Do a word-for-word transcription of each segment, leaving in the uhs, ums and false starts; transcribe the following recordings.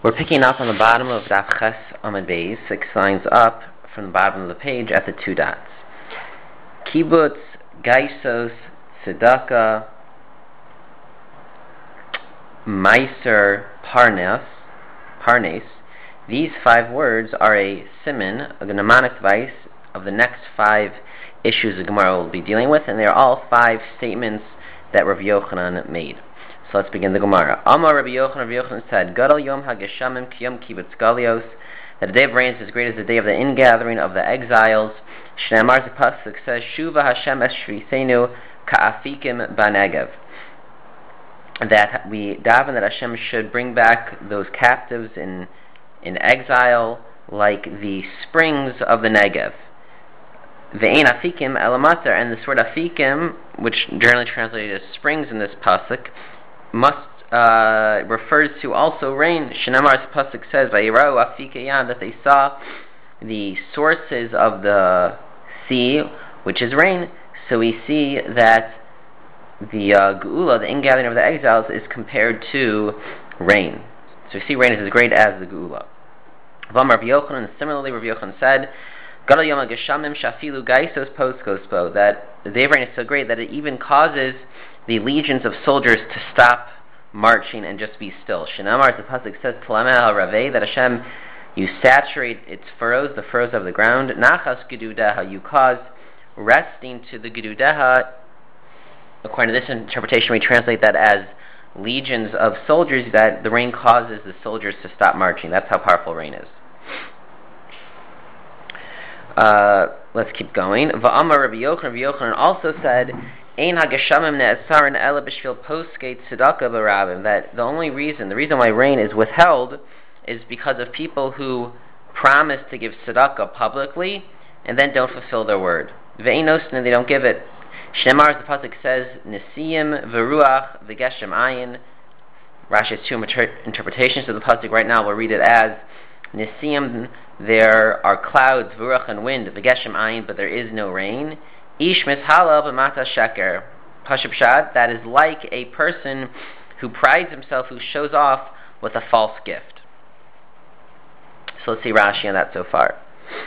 We're picking up on the bottom of Daf Ches Amud Beis, six lines up from the bottom of the page at the two dots. Kibbutz, Gaisos, Tzedakah, Meiser, Parnes, Parnes. These five words are a siman, a mnemonic device of the next five issues the Gemara will be dealing with, and they are all five statements that Rabbi Yochanan made. So let's begin the Gemara. Amar Rabbi Yochanan, Rabbi Yochanan said, Gadol Yom HaGeshamim Kiyom Kibbutz Galios, that the day of rains is great as the day of the ingathering of the exiles. Shneimar, the pasuk says, Shuva Hashem es shvisenu ka'afikim ba'negev, that we daven that Hashem should bring back those captives in in exile like the springs of the Negev. Ve'ein afikim elamater, and this word afikim, which generally translated as springs in this pasuk, must uh, refers to also rain. Shenamar's pasuk says, "Vayirau afikeyan," that they saw the sources of the sea, which is rain. So we see that the uh, geula, the ingathering of the exiles, is compared to rain. So we see rain is as great as the geula. Vam Rabbi Yochanan, similarly, Rabbi Yochanan said, Gadol Yom HaGeshamim shafilu gaisos poskospo, that the day of rain is so great that it even causes the legions of soldiers to stop marching and just be still. Shinamar, the pasuk says, Tlameh al-Raveh, that Hashem, you saturate its furrows, the furrows of the ground. Nachas gedudeha, you cause resting to the gedudeha. According to this interpretation, we translate that as legions of soldiers, that the rain causes the soldiers to stop marching. That's how powerful rain is. Uh, let's keep going. Va'amar Rabbi Yochanan, Rabbi Yochanan also said, Ein hageshamim ne'esarin ela b'shvil poskei tzedakah b'rabim, that the only reason, the reason why rain is withheld is because of people who promise to give tzedakah publicly and then don't fulfill their word. Ve'ein nosin, and they don't give it. Shnemar, the pasuk says, Nisiyim v'ruach v'geshem ayin. Rashi has two inter- interpretations of the pasuk. Right now we'll read it as Nisiyim, there are clouds, v'ruach, and wind, v'geshem ayin, but there is no rain. Ish mishala b'mata sheker. Pashup shad, that is like a person who prides himself, who shows off with a false gift. So let's see Rashi on that so far.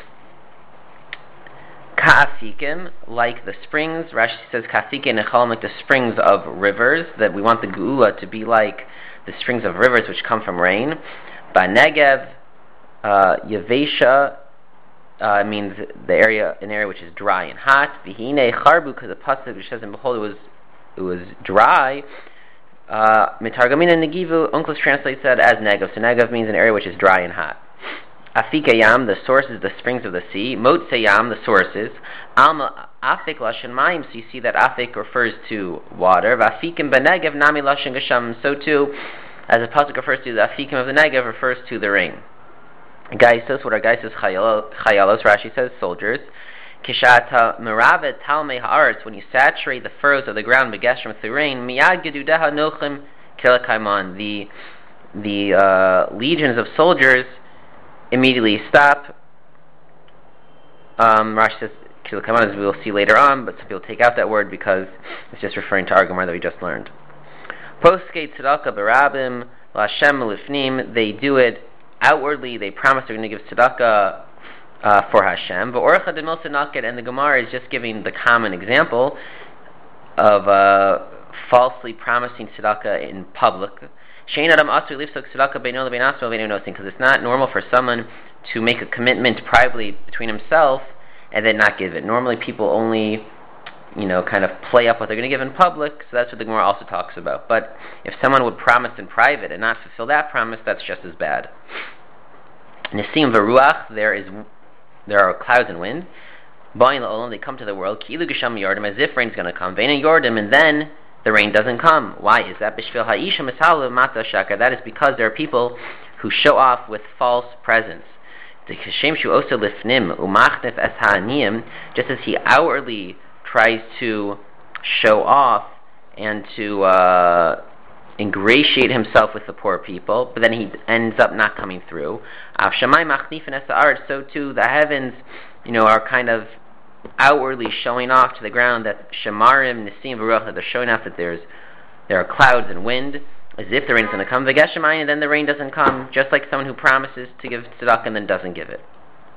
Ka'afikim, like the springs. Rashi says Ka'afikim nechalim, like the springs of rivers, that we want the geula to be like the springs of rivers which come from rain. Ba'negev, uh, Yavesha, uh, means the area, an area which is dry and hot. Vihine charbu, because the pasuk which says, and behold, it was it was dry. Mitargamina negivu, Unclus translates that as negev. So negev means an area which is dry and hot. Afikayam, the sources, the springs of the sea. Motseyam, the sources. Alma afik lashen mayim, so you see that afik refers to water. Vafikim benegev nami lashen gesham, so too, as the pasuk refers to the afikim of the negev, refers to the rain. Gaisos, what are gaisos? Chayalos, Rashi says, soldiers. Kishata meravet talmei haaretz, when you saturate the furrows of the ground, begeshem through rain, miyad gedudeha nochim kilakaiman, the the uh, legions of soldiers immediately stop. Um, Rashi says kilakaiman, as we will see later on, but some people take out that word because it's just referring to our Gemara that we just learned. Poskei tzedakah barabim lashem lifnim, they do it outwardly, they promise they're going to give tzedakah uh, for Hashem. But Orcha de Milsa Naket, and the Gemara is just giving the common example of uh, falsely promising tzedakah in public. Shein Adam Asur Lifsok tzedakah beino lebein asmo lebein nosin, because it's not normal for someone to make a commitment privately between himself and then not give it. Normally people only, you know, kind of play up what they're going to give in public, so that's what the Gemara also talks about. But if someone would promise in private and not fulfill that promise, that's just as bad. Nisim v'ruach, there is, there are clouds and wind. Ba'in la'olam, they come to the world. Ki'ilu gesham yordim, as if rain is going to come. Ve'ina yordim, and then the rain doesn't come. Why is that? B'shvil ha'isha mishalu mata shakar. That is because there are people who show off with false presents. T'kashem shu osa lifnim umachnef es ha'aniyim, just as he outwardly tries to show off and to uh, ingratiate himself with the poor people, but then he ends up not coming through. So too, the heavens, you know, are kind of outwardly showing off to the ground that shemarim nisim v'ruach, that they're showing off that there's there are clouds and wind. as if the rain is going to come, v'geshemayim, and then the rain doesn't come, just like someone who promises to give tzedakah and then doesn't give it.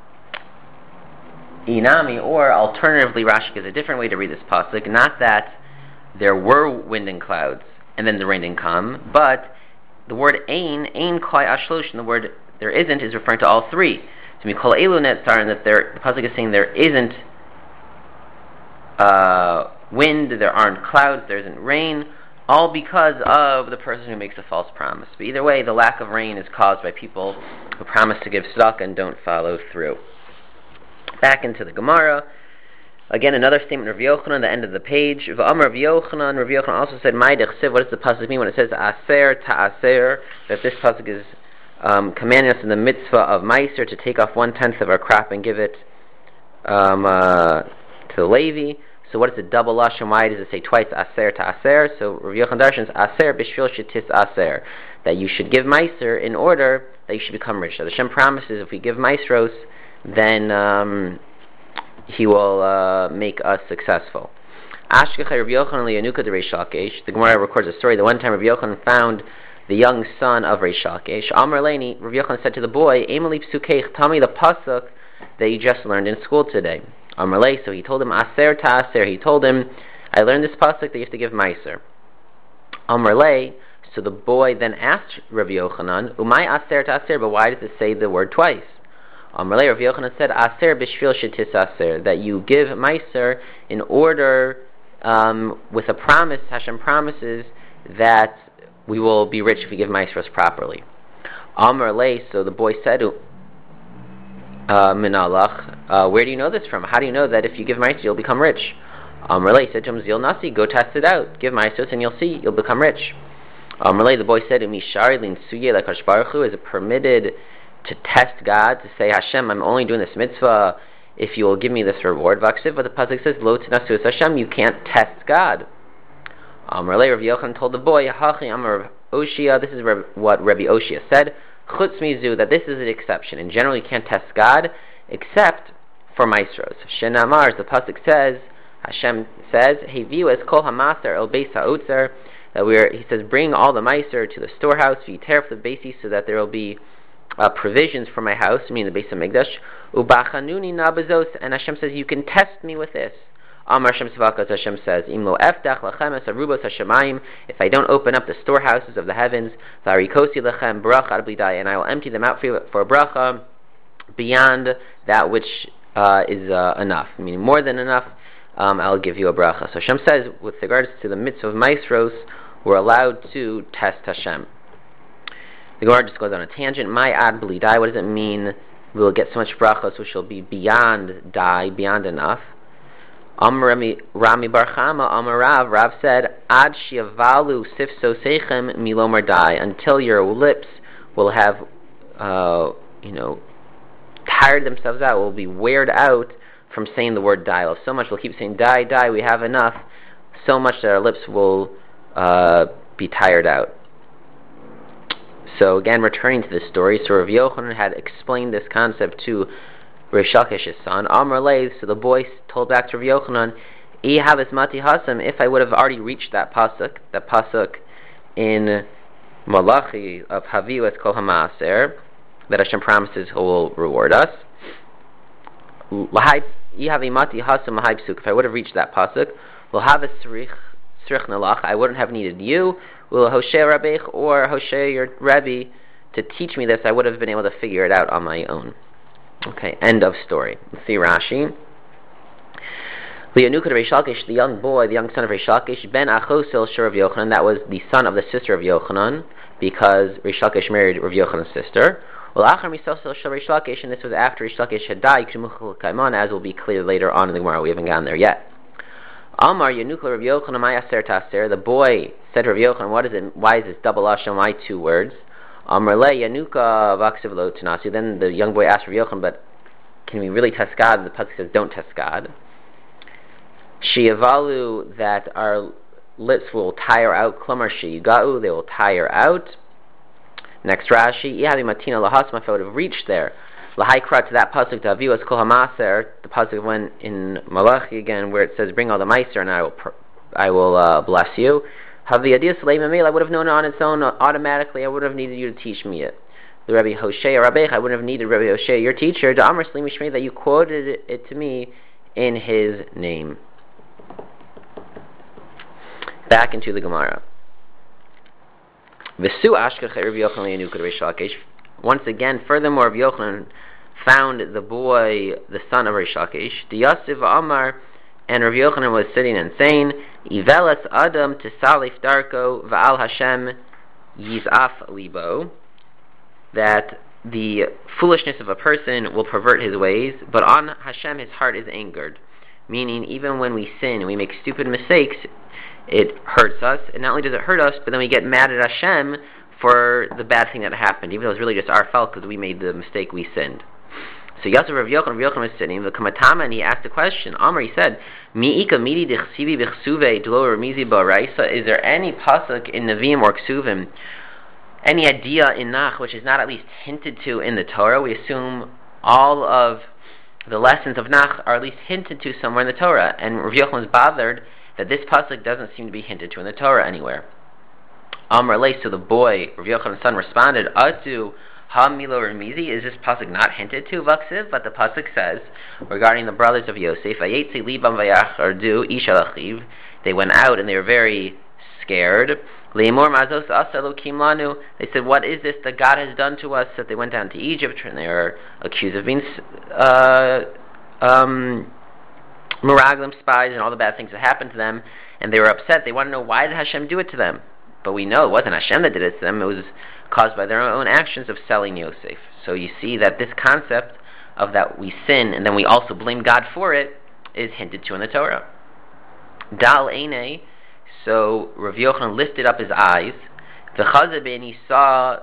Inami, or alternatively, Rashi gives a different way to read this pasuk, not that there were wind and clouds and then the rain didn't come, but the word ein, ein koi ashlosh, the word there isn't is referring to all three. So we call elu netzar, that there, the pasuk is saying there isn't uh, wind, there aren't clouds, there isn't rain, all because of the person who makes a false promise. But either way, the lack of rain is caused by people who promise to give tzedakah and don't follow through. Back into the Gemara. Again, another statement of Rav Yochanan, the end of the page. V'amar Rav Yochanan, Rav Yochanan also said, "Mai dechsiv." What does the pasuk mean when it says "aser ta'aser"? That this pasuk is um, commanding us in the mitzvah of meiser to take off one tenth of our crop and give it um, uh, to the Levi. So, what is the double lashon? Why does it say twice "aser ta'aser"? So, Rav Yochanan darshans "aser b'shvil shetis aser," that you should give meiser in order that you should become rich. So, the Shem promises if we give meisros, then um, he will uh, make us successful. The Gemara records a story. The one time Rav Yochanan found the young son of Reish Lakish. Amar Leini, Rav Yochanan said to the boy, "Emeli psukeich, tell me the pasuk that you just learned in school today." Amar Lei, so he told him, "Aser ta'aser." He told him, "I learned this pasuk that you have to give meiser." Amar Lei, so the boy then asked Rav Yochanan, "Umay aser ta'aser?" But why does it say the word twice? Amalei, Rav Yochanan said, "Aser b'shvil shetis aser," that you give meiser in order, um, with a promise. Hashem promises that we will be rich if we give meiseros properly. Amalei, so the boy said, uh, "Minalach, uh, where do you know this from? How do you know that if you give meiser you'll become rich?" Amalei said to him, "Zil nasi, go test it out. Give meiseros and you'll see, you'll become rich." Amalei, the boy said, "Mishari lin suye lekadosh baruch hu, is it permitted to test God, to say, Hashem, I'm only doing this mitzvah if you will give me this reward?" Vaksiv, but the pasuk says, "Lo tinasu es Hashem," you can't test God. Amar Rav Yochanan told the boy, "Hachi Amar Oshia," this is what Rabbi Oshia said, "Chutz mizu," that this is an exception. In general, you can't test God except for maestros. Shenamar, the pasuk says, Hashem says, "Heviu es kol hamaser el beis ha'otzer," that we're, he says, bring all the meiser to the storehouse, v'yiter the basis, so that there will be Uh, provisions for my house, meaning the base of Mikdash. Ubachanuni nabazos, and Hashem says, you can test me with this. Amar Hashem Svakas, Hashem says, Imlo eftach lachem es arubos hashemayim, if I don't open up the storehouses of the heavens, varikosi lachem bracha ad blidai, and I will empty them out for, for a bracha beyond that which uh, is uh, enough, meaning more than enough. um, I'll give you a bracha. So Hashem says, with regards to the mitzvah of maestros, we're allowed to test Hashem. The Gemara just goes on a tangent. My ad blidai, what does it mean? We'll get so much brachos which will be beyond die, beyond enough. Amar Rami, Rami Bar Chama, Amar Rav, Rav said, Ad shiavalu sifso seichem milomar die, until your lips will have, uh, you know, tired themselves out, will be weared out from saying the word die. So much we'll keep saying die, die, we have enough, so much that our lips will uh, be tired out. So again, returning to this story, so Rav Yochanan had explained this concept to Reish Lakish's son, Amar Lei, so the boy told back to Rav Yochanan, I havis mati hasam, if I would have already reached that pasuk, that pasuk in Malachi of Haviu es kol hamaser, that Hashem promises He will reward us. If I would have reached that pasuk, I wouldn't have needed you, or Hoshea your Rebbe, to teach me this. I would have been able to figure it out on my own. Okay, end of story. Let's see Rashi. Le'anuka Reish Lakish, the young boy, the young son of Reish Lakish, ben Achosil shel Rav Yochanan, that was the son of the sister of Yochanan, because Reish Lakish married Rav Yochanan's sister. Well, Achar Misosil shel Reish Lakish, and this was after Reish Lakish had died, as will be clear later on in the Gemara. We haven't gotten there yet. Amar Yanuka Rav Yochanan Mayaser Taser. The boy said to Rav Yochanan, "What is it? Why is this double lashon? Why two words?" Amar Le Yanuka Vaksiv Lo Tanasu. Then the young boy asked Rav Yochanan, "But can we really test God?" And the pasuk says, "Don't test God." Shiavalu, that our lips will tire out. Klamar Shiyigau, they will tire out. Next Rashi, Ihadi Matina Lahasma. If I would have reached there, Lahaikra, to that pasuk, to Aviu es kol hamaser, the pasuk went in Malachi again, where it says, "Bring all the meiser, and I will, pr- I will uh, bless you." Haviyadiyah Saleim Amil, I would have known it on its own automatically. I would have needed you to teach me it. The Rabbi Hoshea Rabbeich, I wouldn't have needed Rabbi Hoshea, your teacher, the Amr Slim Shmei, that you quoted it to me in his name. Back into the Gemara. V'su Ashkach Rabbi Yochanan Yanuk Reish Lakish. Once again, furthermore, Rabbi Yochanan found the boy, the son of Reish Lakish. The Yasiv Amar, and Rabbi Yochanan was sitting and saying, Ivelas Adam Tisalif Darko Va'al Hashem Yizaf Libo, that the foolishness of a person will pervert his ways, but on Hashem his heart is angered. Meaning, even when we sin and we make stupid mistakes, it hurts us, and not only does it hurt us, but then we get mad at Hashem for the bad thing that happened, even though it was really just our fault because we made the mistake, we sinned. So Yosef Rav Yochanan, Rav Yochanan was sitting, the Kamatama, and he asked a question. Amr, he said, Mi'ika midi dechsivi b'chsuve dlo remizi ba'raisa. Is there any pasuk in Nevi'im or Ksuvim, any idea in Nach which is not at least hinted to in the Torah? We assume all of the lessons of Nach are at least hinted to somewhere in the Torah, and Rav Yochanan was bothered that this pasuk doesn't seem to be hinted to in the Torah anywhere. Amr Lei, so the boy, Rav Yochanan's son, responded, Atu Ha Milo Remizi, is this pasuk not hinted to, Vaksiv? But the pasuk says, regarding the brothers of Yosef, Vayetzi Libam Vayachardu Ish Alachiv, they went out and they were very scared. Leimor Mazos Asa Elokim Lanu, they said, what is this that God has done to us, that they went down to Egypt, and they were accused of being uh, um, Meraglim spies and all the bad things that happened to them, and they were upset. They want to know, why did Hashem do it to them? But we know it wasn't Hashem that did it to them. It was caused by their own actions of selling Yosef. So you see that this concept of that we sin and then we also blame God for it is hinted to in the Torah. Dal Eine, so Rav Yochanan lifted up his eyes. V'chazeh, and he saw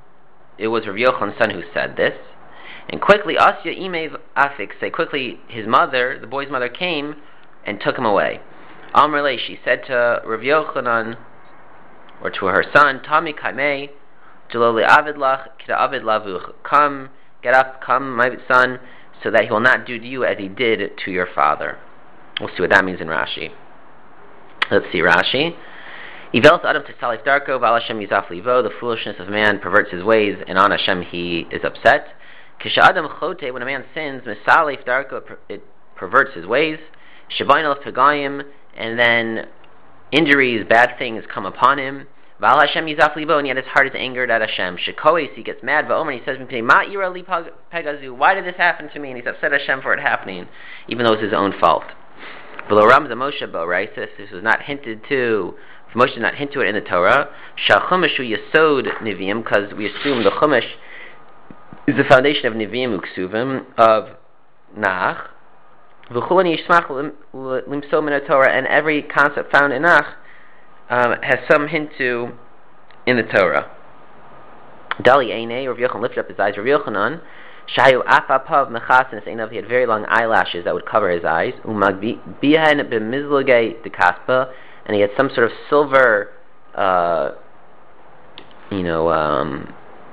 it was Rav Yochanan's son who said this. And quickly, Asya Imev Afik, say quickly, his mother, the boy's mother, came and took him away. Amrle, she said to Rav Yochanan, or to her son, Tami Kaimei, Jaloli Avidlach, Kida Avid Lavuch, come, get up, come, my son, so that he will not do to you as he did to your father. We'll see what that means in Rashi. Let's see Rashi. Ivelis Adam Tisalif Darko, Val Hashem Yizaf Livo, the foolishness of man perverts his ways, and on Hashem he is upset. Kisha Adam Chote, when a man sins, Misalif Darko, it perverts his ways. Shabainal Pagayim, and then injuries, bad things come upon him. Val Hashem Yizaf Libo, and yet his heart is angered at Hashem. Shekois, he gets mad. Va'omer, he says, Ma ira li pegazu, why did this happen to me? And he's upset at Hashem for it happening, even though it's his own fault. V'lo Ramza Moshe bo, right? This, this was not hinted to, Moshe did not hint to it in the Torah. Sha'chumishu yesod Nevi'im, because we assume the Chumash is the foundation of Nevi'im Uksuvim, of Nach. V'chulani yishmach limso min Torah, and every concept found in Nach um, has some hint to in the Torah. Dali Einei, Rav Yochanan lifted up his eyes. Rav Yochanan, Shayu afapav mechasin einav, he had very long eyelashes that would cover his eyes. Umag bihan b'mizlagei dekaspa, and he had some sort of silver, uh, you know, um,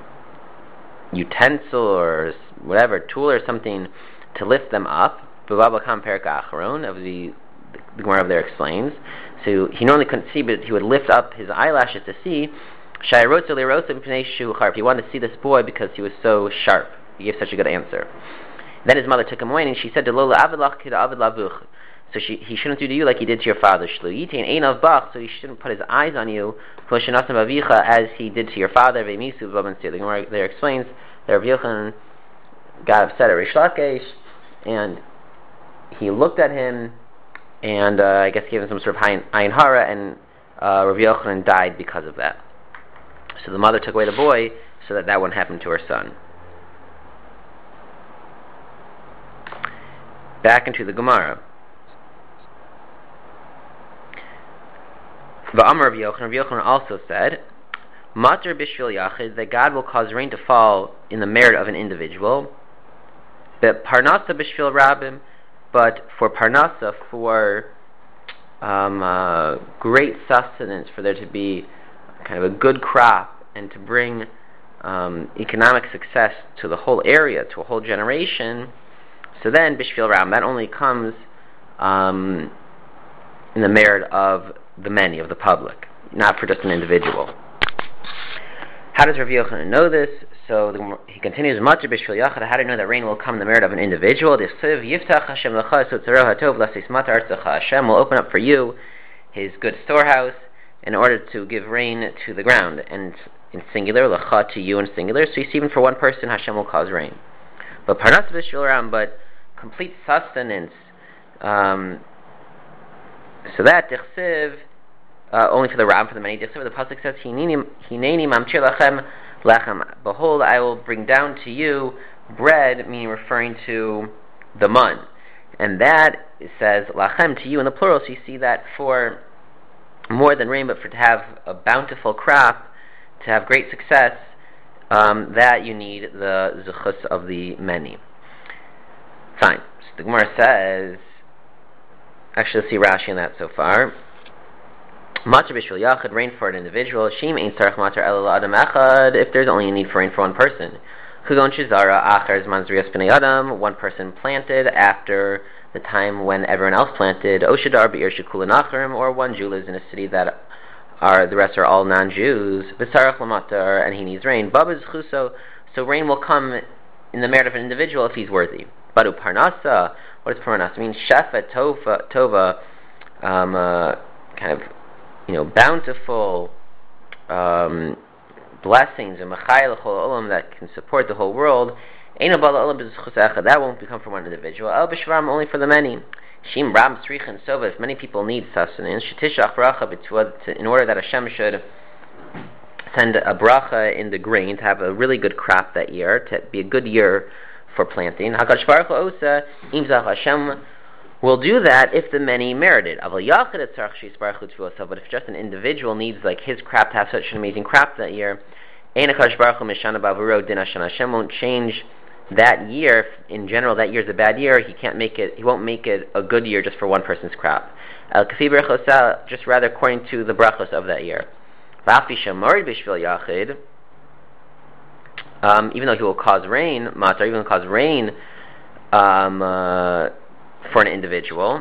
utensil or whatever, tool or something to lift them up. B'vabakam perik acharon, of the the Gemara over there explains. So he normally couldn't see, but he would lift up his eyelashes to see. Shayarotza lerosa b'pnei shu harp. He wanted to see this boy because he was so sharp. He gave such a good answer. Then his mother took him away, and she said to Lola avidlach kida avid lavuch. So she, he shouldn't do to you like he did to your father. Shlo yitain einav bach. So he shouldn't put his eyes on you, poshenasam avicha, as he did to your father. Ve'misu b'aban sir. The Gemara there explains that Rav Yochanan got upset at Reish Lakish, and he looked at him, and uh, I guess gave him some sort of ayin hara, and uh, Rav Yochanan died because of that. So the mother took away the boy so that that wouldn't happen to her son. Back into the Gemara. V'amar Rav Yochanan, Rav Yochanan also said, Mater b'shvil yachid, that God will cause rain to fall in the merit of an individual. But parnasa b'shvil rabim, but for parnasa, for um, uh, great sustenance, for there to be kind of a good crop and to bring um, economic success to the whole area, to a whole generation. So then, b'shvil ram, that only comes um, in the merit of the many, of the public. not for just an individual. How does Rav Yochanan know this? So the, he continues, Matir b'shvil yachad, how to know that rain will come in the merit of an individual? Hashem will open up for you his good storehouse in order to give rain to the ground. And in singular, lacha to you in singular. So you see, even for one person, Hashem will cause rain. But parnas b'shvil ram, but complete sustenance, um, so that tichsiv, uh, only for the ram, for the many. Tichsiv, the pasuk says, Hineni mamtir lachem lechem. Behold, I will bring down to you bread, meaning referring to the mun. And that it says lachem, to you in the plural. So you see that for more than rain, but for to have a bountiful crop, to have great success, um, that you need the zuchus of the many. Fine. So the Gemara says, actually let's see Rashi in that so far. Matar b'shvil yachad, rain for an individual. Shim ein tzarich matar ela la'adam echad, if there's only a need for rain for one person. Chugon shizara achar zman zrias b'nei adam, one person planted after the time when everyone else planted. Oshadar b'ir shekulan acharim, or one Jew lives in a city that are the rest are all non-Jews. B'tzarich l'matar, and he needs rain. Baba zchuso, so rain will come in the merit of an individual if he's worthy. But uparnasa, what does parnasa mean? Shefa tova, tova, um, uh, kind of, you know, bountiful um, blessings and machayil chol olam that can support the whole world. Eino bala olam b'zchus echad, that won't become from one individual. El b'shvarim, only for the many. Shim ram tzrichin sova, if many people need sustenance. Shetishach bracha b'tuad, in order that Hashem should send a bracha in the grain to have a really good crop that year, to be a good year for planting. HaKadosh Baruch Hu osa imzach, Hashem will do that if the many merit it. But if just an individual needs like his crop to have such an amazing crop that year, Hashem won't change that year. In general, that year is a bad year. He can't make it. He won't make it a good year just for one person's crop. Just rather according to the brachos of that year. Um, even though he will cause rain, matar, even cause rain um, uh, for an individual,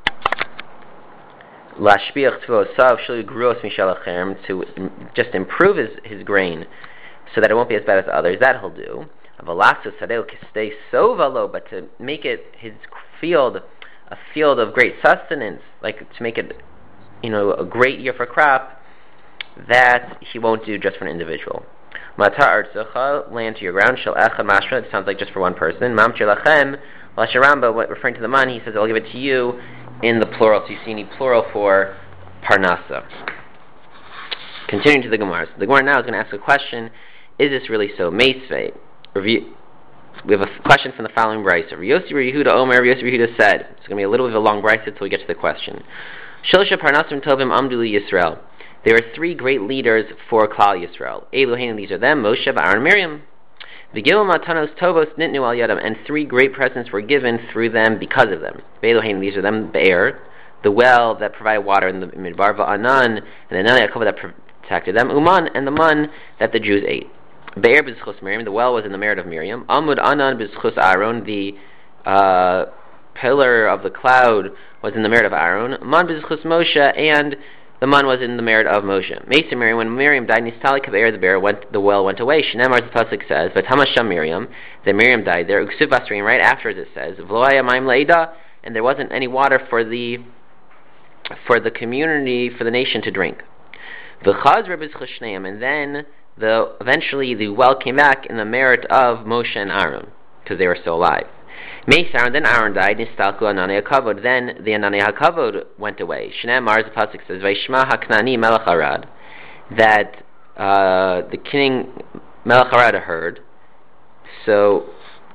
lashpiach tvosav shelu gruos mishalachem, to just improve his, his grain so that it won't be as bad as others, that he'll do. Avalasu sadeu kistei sovalo, but to make it his field a field of great sustenance, like to make it, you know, a great year for crop, that he won't do just for an individual. Matar artzucha, land to your ground, shel echad mashra, it sounds like just for one person. Mamtir lachem, lasharamba, referring to the man, he says, I'll give it to you in the plural. So you see any plural for parnasa. Continuing to the Gemara. So the Gemara now is going to ask a question, is this really so? Meisvei. Review. We have a question from the following brayso. Yossi Yehuda Omer, Yossi Yehuda said, it's going to be a little bit of a long brayso until we get to the question. Shilsha parnasim tovim amdu li Yisrael. There are three great leaders for Klal Yisrael. Eloheinu, these are them, Moshe, Aaron, Miriam. V'gilum matanos tovos nitnu al yadam, and three great presents were given through them because of them. Eloheinu, these are them, Be'er, the well that provided water in the midbar, Va'anan, and the Nani Akova that protected them, Uman, and the man that the Jews ate. Be'er b'zchus Miriam, the well was in the merit of Miriam. Amud Anan b'zchus Aaron, the uh, pillar of the cloud was in the merit of Aaron. Man b'zchus Moshe, and the man was in the merit of Moshe. Mesa Miriam, when Miriam died, Nistali Kabeir, the bear went, the well went away. Shnemar, the pasuk says, but Hamasham Miriam, that Miriam died there. Uksuv Basrin, right after it says, V'loaya Maim Leida, and there wasn't any water for the for the community, for the nation to drink. V'chaz Rebbe Shneim, and then the eventually the well came back in the merit of Moshe and Aaron, because they were still alive. Meisar, then Aaron died, Nistalku Anani HaKavod, then the Anani HaKavod went away. Shneim Mars, the pasuk says, Vaishma HaKnani Melech Arad, that uh, the king Melech Arad heard. So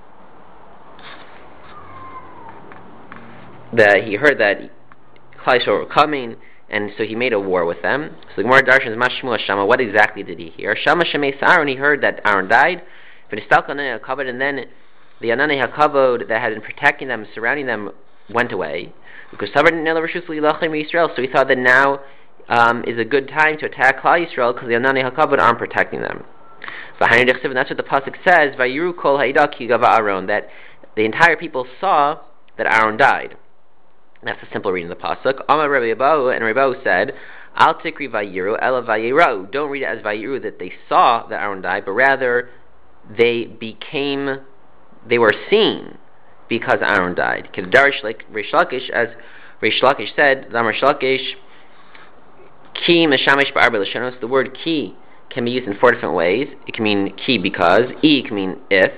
that he heard that Klal Yisrael were coming, and so he made a war with them. So the Gemara Darshan is Mashmu Shama. What exactly did he hear? Shama Shemeis Aaron. He heard that Aaron died. V'nistalku Anani HaKavod, and then the Anani HaKavod that had been protecting them, surrounding them, went away. Because so he thought that now um, is a good time to attack Klal Yisrael because the Anani HaKavod aren't protecting them. And that's what the pasuk says, Vayiru kol ha'ida ki gava Aaron, that the entire people saw that Aaron died. That's a simple reading of the pasuk. Amar Rabbi Abahu, and Rabbi Abahu said, Al tikri vayiru ela vayirau. Don't read it as vayiru that they saw that Aaron died, but rather they became, they were seen because Aaron died. Kedarish like Reish Lakish, as Reish Lakish said, Zamar Shlakish, ki meshamish ba'arba l'shanos. The word ki can be used in four different ways. It can mean ki because, e can mean if,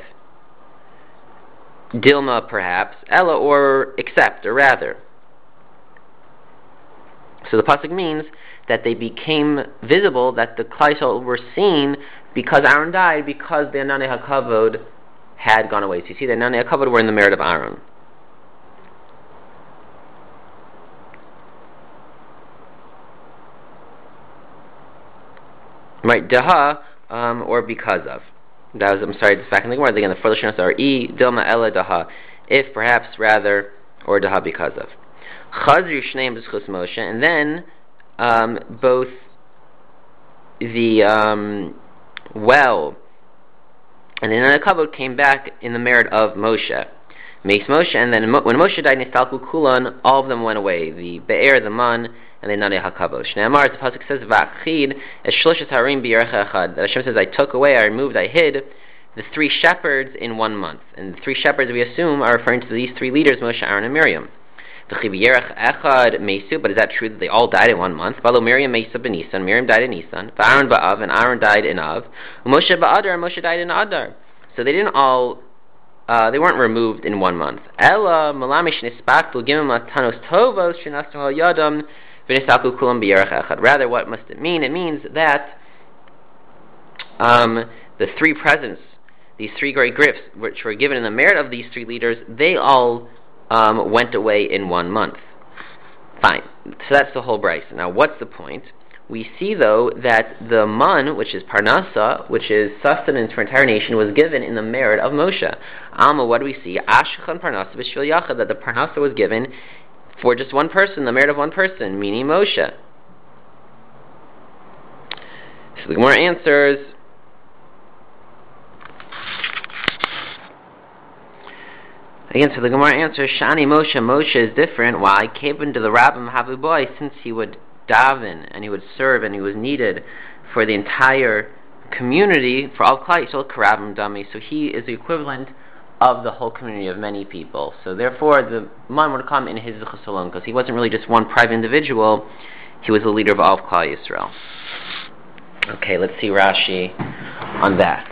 Dilma perhaps, ella or except or rather. So the pasuk means that they became visible, that the Klal Yisrael were seen because Aaron died, because the Ananei HaKavod had gone away. So you see, the Ananei HaKavod were in the merit of Aaron. Right, daha, um, or because of. That was, I'm sorry, this back in the Gemara. Again, the four Lashonos are e, dilma, ella, daha. If, perhaps, rather, or daha, because of. Chazru shneim b'zchus Moshe, and then um, both the um, well and the Ananei HaKavod came back in the merit of Moshe. Meis Moshe, and then when Moshe died, Nistalku Kulan, all of them went away. The Be'er, the Man, and the Ananei HaKavod. Shnei Amar, the pasuk says, Va'achid es shloshes harim b'yerecha echad. That Hashem says, I took away, I removed, I hid the three shepherds in one month. And the three shepherds, we assume, are referring to these three leaders, Moshe, Aaron, and Miriam. But is that true that they all died in one month? Miriam Mesa ben Nisan, Miriam died in Nisan. Aaron ba'av, and Aaron died in Av. Moshe ba'adar, and Moshe died in Adar. So they didn't all, uh, they weren't removed in one month. Ella malamish nispaktu gimim latanos tovos shenastu al yadam v'nisaku kulam b'yerech echad. Rather, what must it mean? It means that um, the three presents, these three great gifts, which were given in the merit of these three leaders, they all Um, went away in one month. Fine. So that's the whole brayso. Now, what's the point? We see, though, that the man, which is parnasa, which is sustenance for entire nation, was given in the merit of Moshe. Alma, what do we see? Ashchan parnasa b'shvil yachad, that the parnasa was given for just one person, the merit of one person, meaning Moshe. So the Gemara answers, Again, so the Gemara answers, Shani Moshe, Moshe is different. Why? Kevin to the Rabbim Havu Boy, since he would daven and he would serve and he was needed for the entire community, for all Klal Yisrael, Karabim Dami. So he is the equivalent of the whole community of many people. So therefore, the man would come in his Zichus alone, because he wasn't really just one private individual. He was the leader of all of Klal Yisrael. Okay, let's see Rashi on that.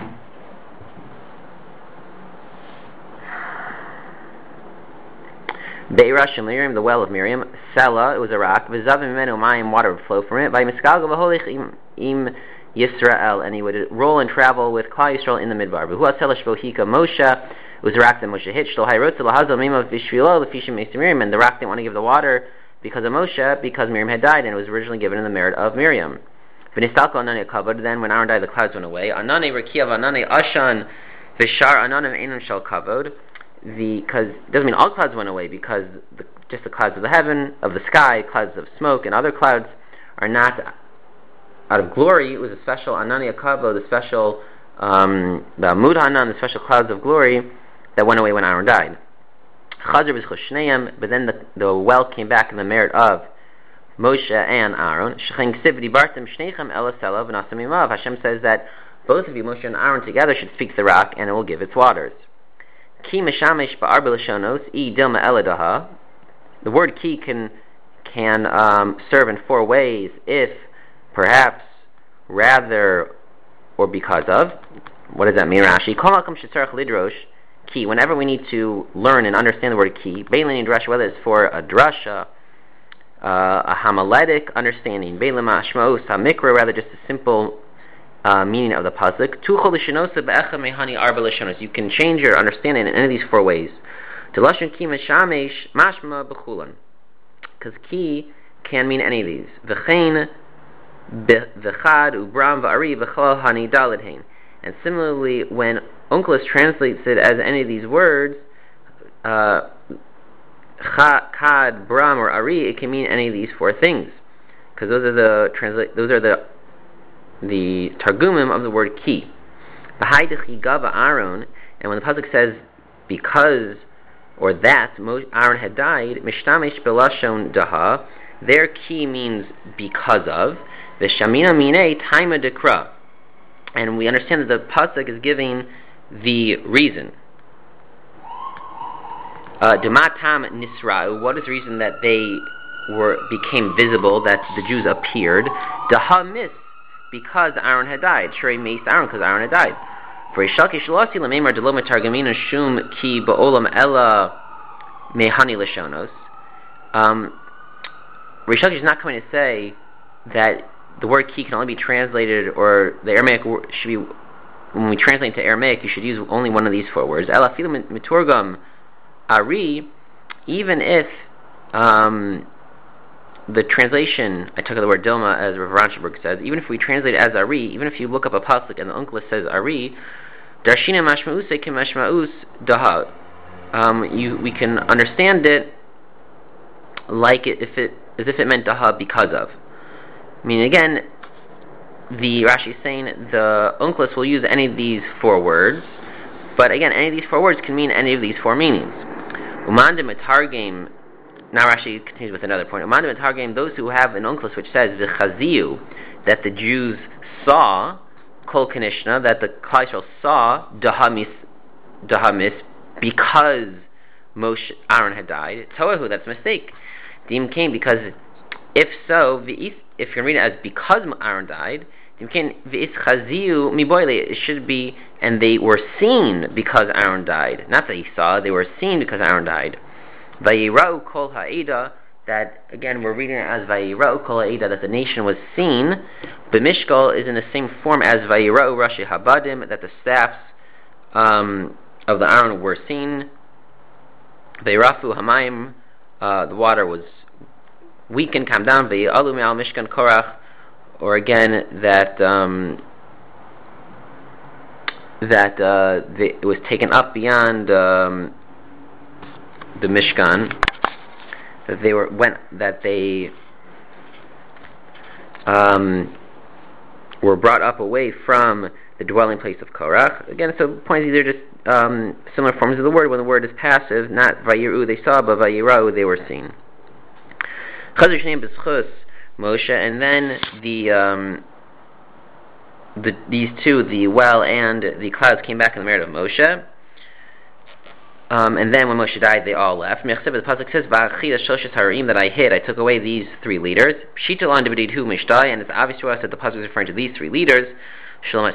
Be'irash Miriam, the well of Miriam, Sela, it was a rock, V'zavim mimenu mayim, water would flow from it, by Miskalga v'holich im, im Yisrael, and he would roll and travel with Klal Yisrael in the midbar. V'hu asela shvohika Moshe, it was a rock that Moshe hit, Shlo hayrotza lahazal mimav v'shvilo l'fishim meis Miriam, and the rock didn't want to give the water because of Moshe, because Miriam had died, and it was originally given in the merit of Miriam. V'nistalko Ananei HaKavod, then when Aaron died, the clouds went away. Ananei Rekiav, Ananei Ashan, V'shar Ananim Einon Shel Kavod, because it doesn't mean all clouds went away, because the, just the clouds of the heaven, of the sky, clouds of smoke, and other clouds are not out of glory. It was a special Ananei HaKavod, the special um, the Amud Hanan, the special clouds of glory that went away when Aaron died. Chazer v'zchus shneim, but then the, the well came back in the merit of Moshe and Aaron. Shechem ksiv dibartem shneichem el asela v'nasam imav. Hashem says that both of you, Moshe and Aaron, together should fix the rock, and it will give its waters. Ki meshamish ba'arba l'shonos I dilma eladaha. The word ki can can um, serve in four ways: if, perhaps, rather, or because of. What does that mean, Rashi? Kol makom shetzarich lidrosh ki. Whenever we need to learn and understand the word ki, beilin drasha, whether it's for a drasha, uh, a homiletic understanding, beilin mashmaos hamikra, rather just a simple Uh, meaning of the pasuk. You can change your understanding in any of these four ways. Because ki can mean any of these. And similarly, when Onkelos translates it as any of these words, uh, Chad, Bram, or Ari, it can mean any of these four things. Because those are the transla- those are the the targumim of the word ki. Gava Aaron, and when the pasuk says because or that Aaron had died, mishtamish belashon daha, their key means because of. V'shamina mine taima dekra. And we understand that the pasuk is giving the reason. Dematam uh, nisra'u. What is the reason that they were became visible? That the Jews appeared. Dahamis, because Aaron had died. Shrei meis Aaron, because Aaron had died. For Ishalki shalasi lememar delo metargamina shum ki ba'olam ella mehani leshonos. Um, Rishalki is not coming to say that the word key can only be translated, or the Aramaic word should be, when we translate to Aramaic, you should use only one of these four words. Ela filu miturgam ari, even if um, the translation, I took the word Dilma, as Rav Ranshenberg says, even if we translate it as ari, even if you look up a pasuk and the Onkelos says ari, darshina mashma'us kim mashma'us daha, um, you we can understand it like it if it as if it meant daha because of. I mean, again, the Rashi is saying the Onkelos will use any of these four words, but again, any of these four words can mean any of these four meanings. Umandim etargim. Now Rashi continues with another point. Umandim etargim. Those who have an Onkelos which says v'chaziu, that the Jews saw kol kanishna, that the Klal Yisrael saw dahamis dahamis because Moshe Aaron had died. Toahu, that's a mistake. Dim came because if so, if you're going to read it as because Aaron died, it should be, and they were seen because Aaron died. Not that he saw, they were seen because Aaron died. Vayirau kol ha'eda, that again we're reading it as Vayirau kol ha'eda, that the nation was seen. But Mishkal is in the same form as Vayirau Rashi Habadim, that the staffs um, of the Aaron were seen. Vayirafu Hamayim, uh, the water was weakened, calm down. V'alu me'al Mishkan Korach, or again that um, that uh, the, it was taken up beyond um, the Mishkan. That they were went that they um, were brought up away from the dwelling place of Korach. Again, so the point is these are just um, similar forms of the word. When the word is passive, not Vayiru they saw, but Vayirau they were seen. Moshe, and then the um, the these two, the well and the clouds, came back in the merit of Moshe. Um, and then when Moshe died, they all left. The pasuk says, that I hid, I took away these three leaders. And it's obvious to us that the pasuk is referring to these three leaders. That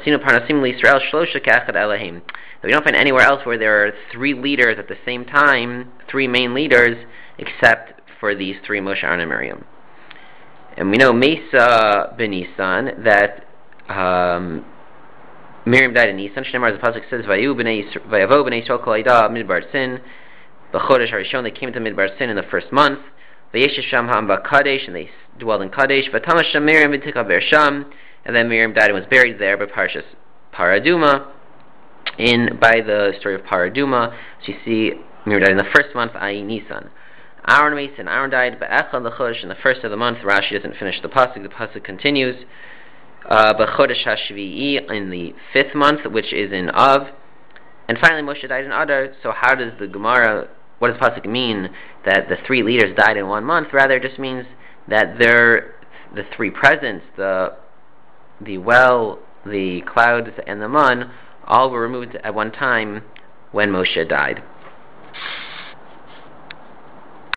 we don't find anywhere else where there are three leaders at the same time, three main leaders, except for these three, Moshe, Aaron, and Miriam. And we know Mesa ben Nisan, that um, Miriam died in Nisan. Shnemar, the pasuk says, Vayavo b'nei Yisrael kol ha'ida midbar sin b'chodesh harishon. They came to midbar sin in the first month. Vayeshev sham ha'am b'kadesh, and they dwelled in Kadesh. V'tamash sham Miriam v'tika bersham, and then Miriam died and was buried there by Parshas Paraduma. In by the story of Paraduma, so you see Miriam died in the first month, that is Nisan. Aaron and Aaron died b'echad l'chodesh, in the first of the month. Rashi doesn't finish the pasuk. The pasuk continues b'chodesh hashvi'i, in the fifth month, which is in Av. And finally, Moshe died in Adar. So how does the Gemara? What does the pasuk mean that the three leaders died in one month? Rather, it just means that they're the three presents, the the well, the clouds, and the mun, all were removed at one time when Moshe died.